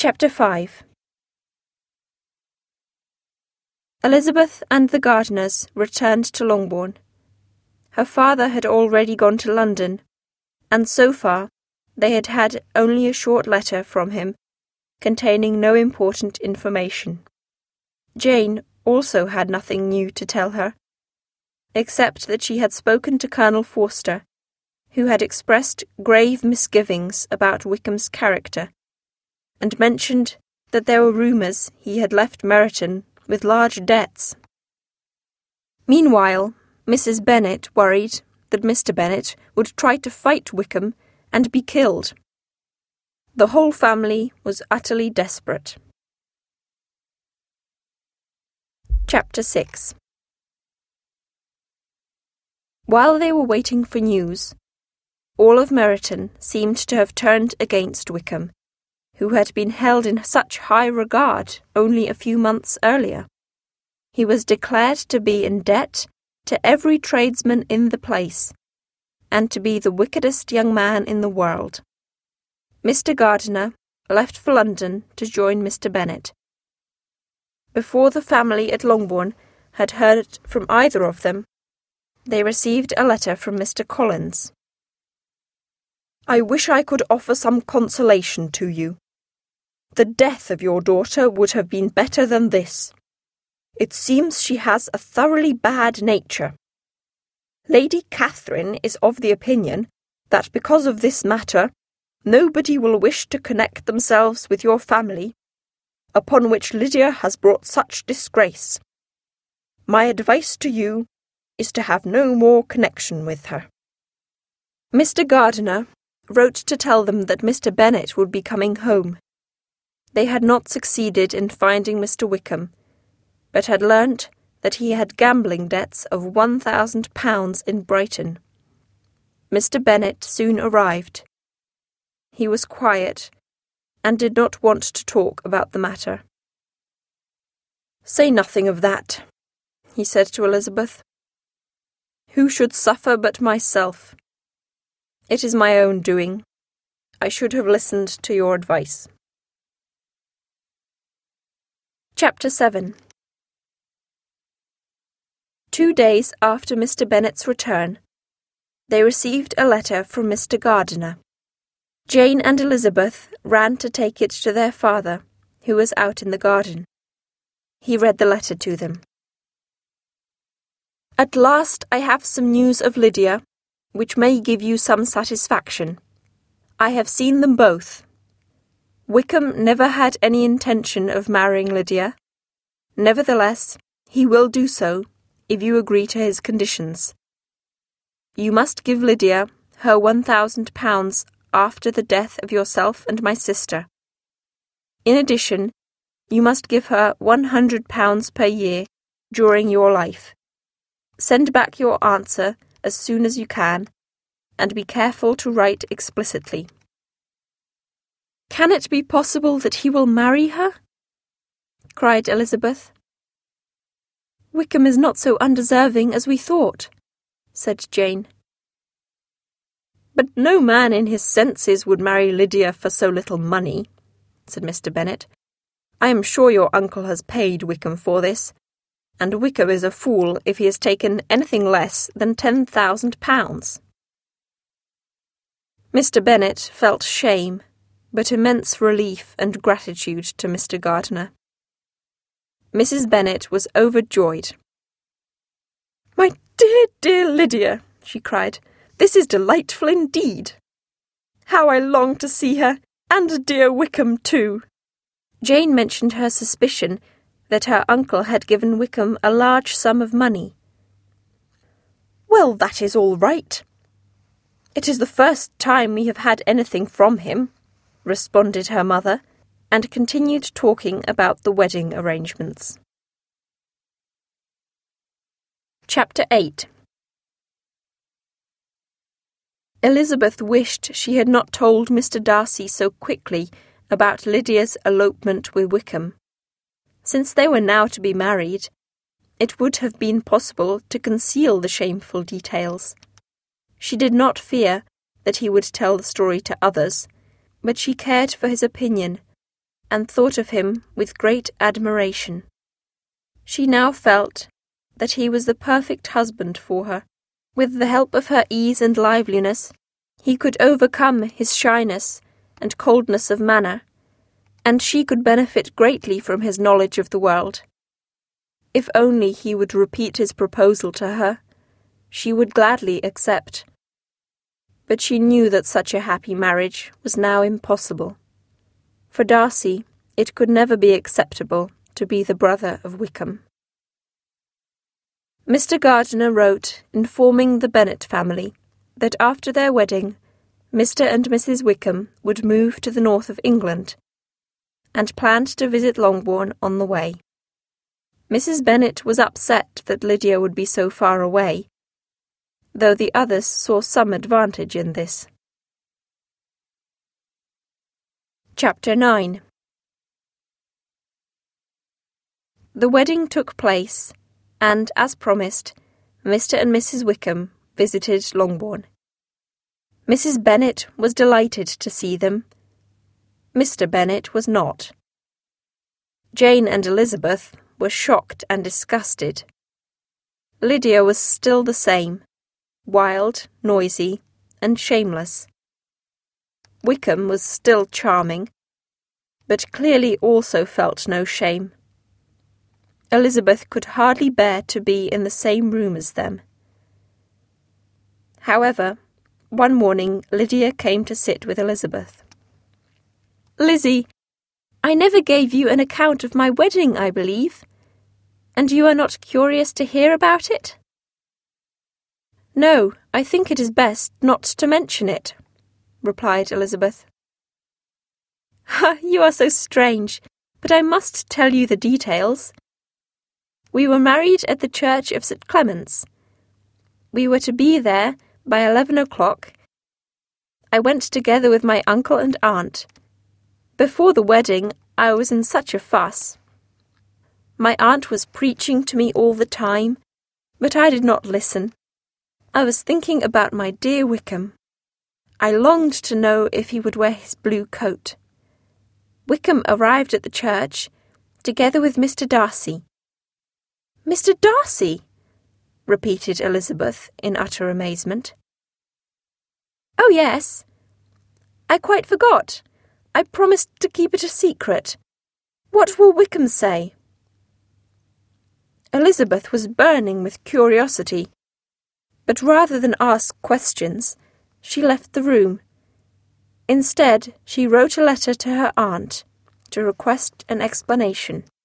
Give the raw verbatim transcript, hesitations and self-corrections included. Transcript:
Chapter five. Elizabeth and the Gardiners returned to Longbourn. Her father had already gone to London, and so far they had had only a short letter from him containing no important information. Jane also had nothing new to tell her, except that she had spoken to Colonel Forster, who had expressed grave misgivings about Wickham's character, and mentioned that there were rumours he had left Meryton with large debts. Meanwhile, Missus Bennet worried that Mister Bennet would try to fight Wickham and be killed. The whole family was utterly desperate. Chapter six. While they were waiting for news, all of Meryton seemed to have turned against Wickham, who had been held in such high regard only a few months earlier. He was declared to be in debt to every tradesman in the place, and to be the wickedest young man in the world. Mister Gardiner left for London to join Mister Bennet. Before the family at Longbourn had heard from either of them, they received a letter from Mister Collins. "I wish I could offer some consolation to you. The death of your daughter would have been better than this. It seems she has a thoroughly bad nature. Lady Catherine is of the opinion that because of this matter, nobody will wish to connect themselves with your family, upon which Lydia has brought such disgrace. My advice to you is to have no more connection with her." Mister Gardiner wrote to tell them that Mister Bennet would be coming home. They had not succeeded in finding Mister Wickham, but had learnt that he had gambling debts of one thousand pounds in Brighton. Mister Bennet soon arrived. He was quiet, and did not want to talk about the matter. "Say nothing of that," he said to Elizabeth. "Who should suffer but myself? It is my own doing. I should have listened to your advice." Chapter seven. Two days after Mister Bennet's return, they received a letter from Mister Gardiner. Jane and Elizabeth ran to take it to their father, who was out in the garden. He read the letter to them. "At last I have some news of Lydia, which may give you some satisfaction. I have seen them both. Wickham never had any intention of marrying Lydia. Nevertheless, he will do so if you agree to his conditions. You must give Lydia her one thousand pounds after the death of yourself and my sister. In addition, you must give her one hundred pounds per year during your life. Send back your answer as soon as you can, and be careful to write explicitly." "Can it be possible that he will marry her?" cried Elizabeth. "Wickham is not so undeserving as we thought," said Jane. "But no man in his senses would marry Lydia for so little money," said Mister Bennet. "I am sure your uncle has paid Wickham for this, and Wickham is a fool if he has taken anything less than ten thousand pounds." Mister Bennet felt shame, but immense relief and gratitude to Mister Gardiner. Missus Bennet was overjoyed. "My dear, dear Lydia," she cried, "this is delightful indeed. How I long to see her, and dear Wickham too." Jane mentioned her suspicion that her uncle had given Wickham a large sum of money. "Well, that is all right. It is the first time we have had anything from him," responded her mother, and continued talking about the wedding arrangements. Chapter eight. Elizabeth wished she had not told Mister Darcy so quickly about Lydia's elopement with Wickham. Since they were now to be married, it would have been possible to conceal the shameful details. She did not fear that he would tell the story to others, but she cared for his opinion, and thought of him with great admiration. She now felt that he was the perfect husband for her. With the help of her ease and liveliness, he could overcome his shyness and coldness of manner, and she could benefit greatly from his knowledge of the world. If only he would repeat his proposal to her, she would gladly accept. But she knew that such a happy marriage was now impossible. For Darcy, it could never be acceptable to be the brother of Wickham. Mister Gardiner wrote informing the Bennet family that after their wedding, Mister and Missus Wickham would move to the north of England, and planned to visit Longbourn on the way. Missus Bennet was upset that Lydia would be so far away, though the others saw some advantage in this. Chapter nine. The wedding took place, and, as promised, Mister and Missus Wickham visited Longbourn. Missus Bennet was delighted to see them. Mister Bennet was not. Jane and Elizabeth were shocked and disgusted. Lydia was still the same, wild, noisy, and shameless. Wickham was still charming, but clearly also felt no shame. Elizabeth could hardly bear to be in the same room as them. However, one morning Lydia came to sit with Elizabeth. "Lizzie, I never gave you an account of my wedding, I believe, and you are not curious to hear about it?" "No, I think it is best not to mention it," replied Elizabeth. "Ha, you are so strange, but I must tell you the details. We were married at the church of Saint Clement's. We were to be there by eleven o'clock. I went together with my uncle and aunt. Before the wedding, I was in such a fuss. My aunt was preaching to me all the time, but I did not listen. I was thinking about my dear Wickham. I longed to know if he would wear his blue coat. Wickham arrived at the church, together with Mister Darcy." "Mister Darcy?" repeated Elizabeth in utter amazement. "Oh, yes. I quite forgot. I promised to keep it a secret. What will Wickham say?" Elizabeth was burning with curiosity, but rather than ask questions, she left the room. Instead, she wrote a letter to her aunt to request an explanation.